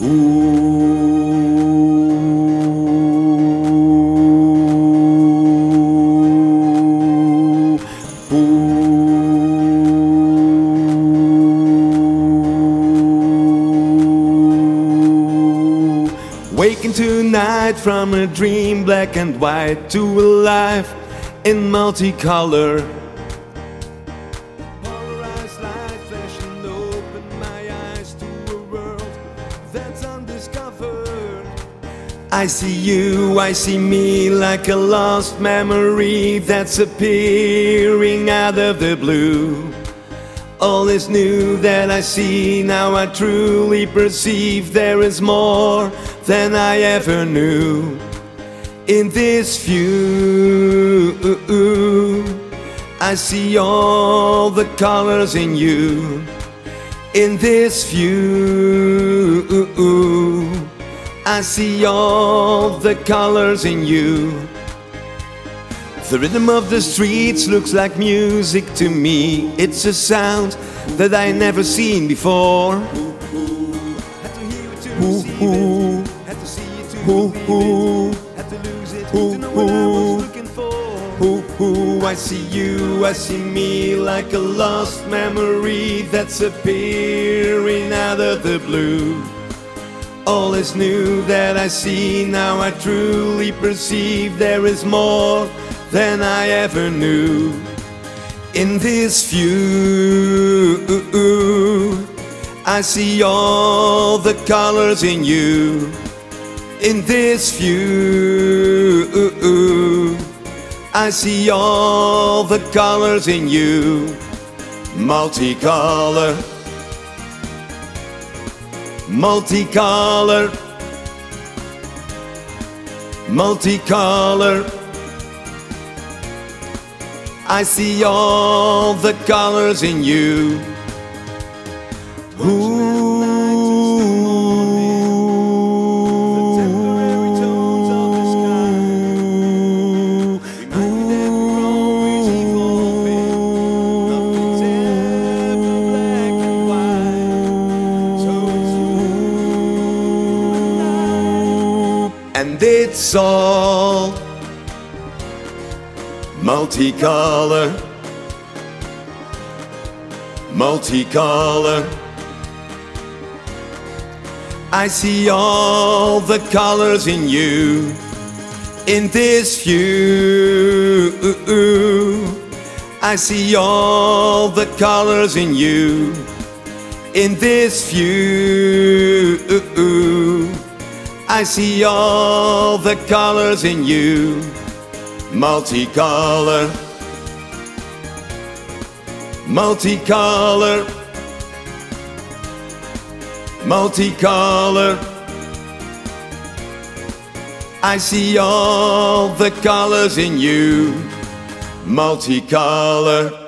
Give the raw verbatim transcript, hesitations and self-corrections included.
Ooh, ooh. Waking tonight from a dream, black and white, to a life in multicolor. Polarized light flashing open my eyes to a world that's undiscovered. I see you, I see me, like a lost memory that's appearing out of the blue. All is new that I see, now I truly perceive there is more than I ever knew. In this view, I see all the colors in you. In this view, I see all the colors in you. The rhythm of the streets looks like music to me. It's a sound that I never seen before. Ooh, ooh, ooh, ooh. Ooh, ooh, ooh, ooh, I see you, I see me, like a lost memory that's appearing out of the blue. All is new that I see, now I truly perceive there is more than I ever knew. In this view, I see all the colors in you. In this view, I see all the colors in you. Multicolor, multicolor, multicolor. I see all the colors in you. Ooh. And it's all multicolor, multicolor. I see all the colors in you. In this view, I see all the colors in you. In this view, I see all the colors in you. Multicolor, multicolor, multicolor. I see all the colors in you. Multicolor.